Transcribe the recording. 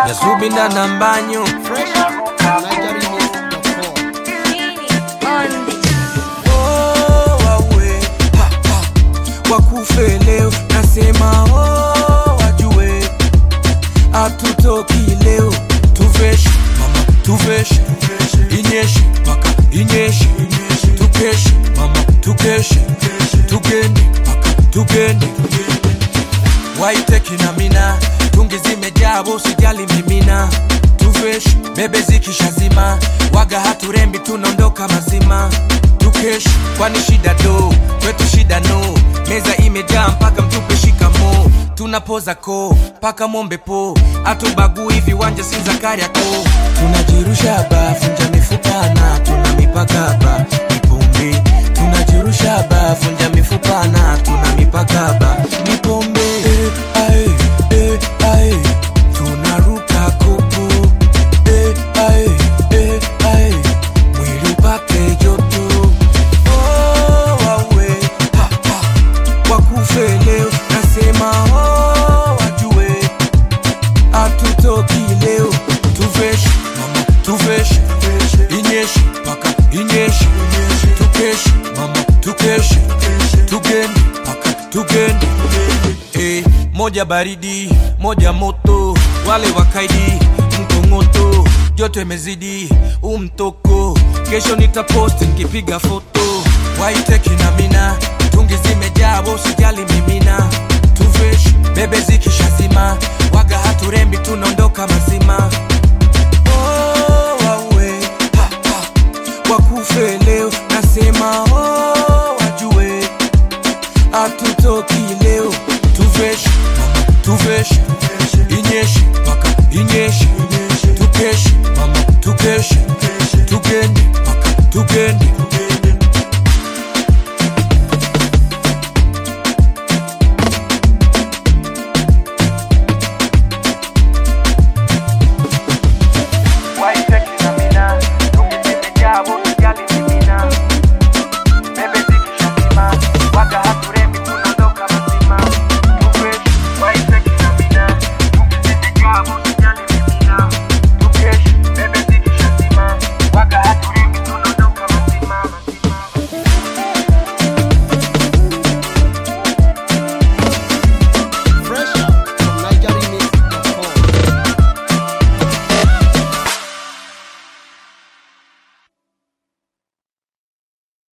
Yasubinda na mbanyo wawe wakufe leo. Nasema wajue atutoki leo. Tuveshe mama tuveshe, inyeshe paka inyeshe. Tukeshe mama tukeshe, tugende paka tugende. Waiteki na mina, tungi zimejaa usijali mimina. Tuveshe bebe zikishazima, waga haturembi tunondoka mazima. Tukeshe kwani shida do, kwetu shida no. Meza imejaa mpaka mtupe shikamo. Tunapoza ko, paka mombe po. Atubagui viwanja si Zakaria ko. Tunajirusha ba, funja mifupana. Tuna mipaka ba, nipombe. Tunajirusha ba, funja mifupana. Tuna mipaka ba, nipombe. Ae, ae, tunaruka kupu. Ae, ae, mwili upate joto. Wawe, wakufe leo. Nasema wajue atutoki leo. Tuveshe mama tuveshe, inyeshe paka inyeshe. Tukeshe mama tukeshe, tugende paka tugende. Moja baridi, moja moto. Wale wakaidi, mkongoto. Joto imezidi, umtoko. Kesho nitaposti nikipiga foto. Waiteki na mina, tungi zimejaa usijali mimina. Tuveshe bebe zikishazima, waga haturembi tunondoka mazima. Wawe wakufe leo. Nasema wajue atutoki leo. Tuveshe mama tuveshe, inyeshe paka inyeshe. Tukeshe mama tukeshe,